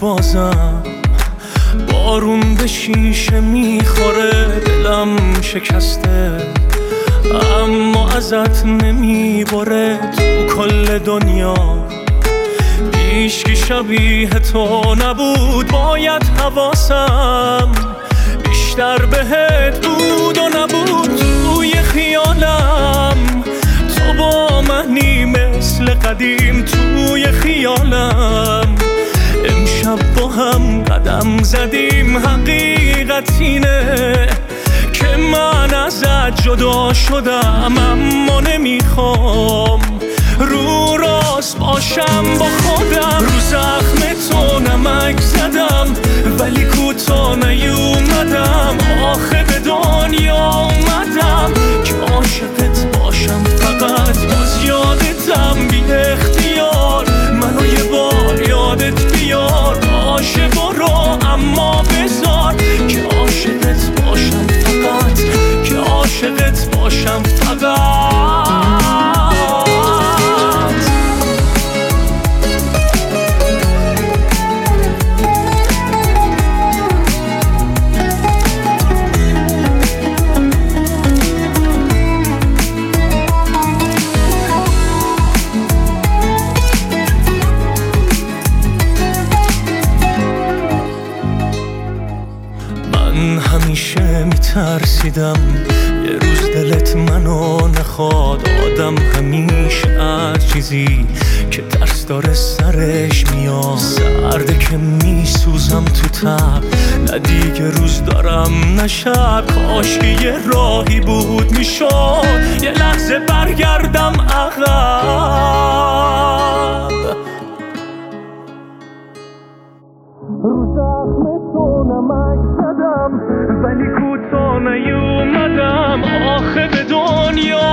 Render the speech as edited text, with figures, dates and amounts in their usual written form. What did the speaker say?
بازم بارون به شیشه میخوره، دلم شکسته اما ازت نمیبره. تو کل دنیا هیچکی شبیه تو نبود، باید حواسم بیشتر بهت بود و نبود. توی خیالم تو با منی مثل قدیم، توی خیالم امشب با هم قدم زدیم. حقیقت اینه که من ازت جدا شدم، اما نمیخوام رو راست باشم با خودم. رو زخم تو نمک زدم ولی کوتاه نیومدم، آخه به دنیا اومدم که عاشقت باشم فقط. باز یادتم بی اختیار، منو یه بار یادت بیار. باشه برو اما بذار که عاشقت باشم فقط، که عاشقت باشم فقط. همیشه میترسیدم یه روز دلت منو نخواد. آدم همیشه از چیزی که ترس داره سرش میاد. سرده که میسوزم تو تب، نه دیگه روز دارم نه شب. کاش که یه راهی بود میشد یه لحظه برگردم عقب. رو زخم تو نمک زدم ولی کوتاه نیومدم، آخه به دنیا